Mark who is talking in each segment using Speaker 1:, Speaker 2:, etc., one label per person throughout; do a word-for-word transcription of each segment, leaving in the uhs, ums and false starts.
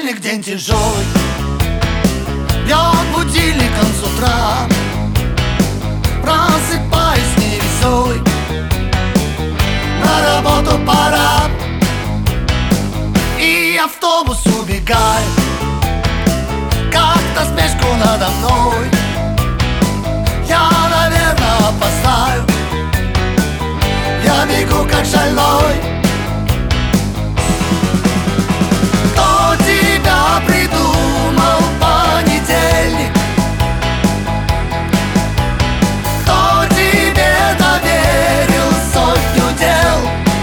Speaker 1: Понедельник день тяжелый, бьет будильником с утра. Просыпаюсь невеселый, на работу пора. И автобус убегает, как насмешку надо мной. Я, наверное, опоздаю, я бегу как шальной. Кто тебя придумал, понедельник? Кто тебе доверил сотню дел?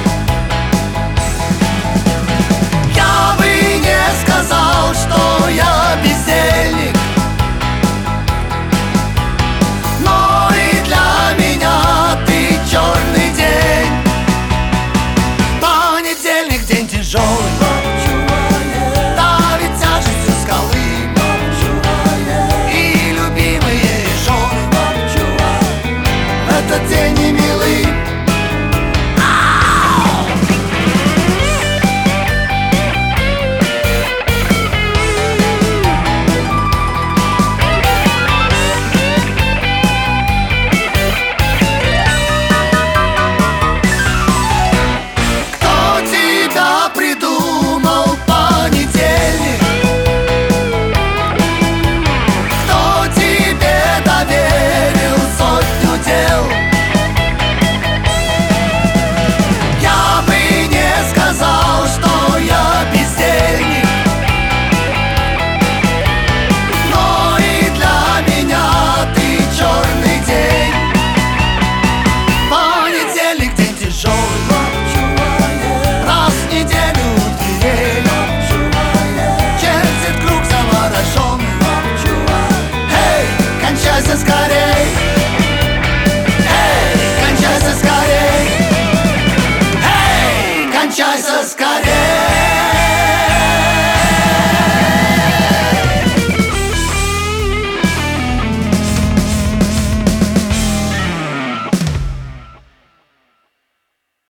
Speaker 1: Я бы не сказал, что я бездельник, но и для меня ты черный день. Понедельник день тяжелый, давит тяжестью скалы, и любимые жены. В этот день не мир.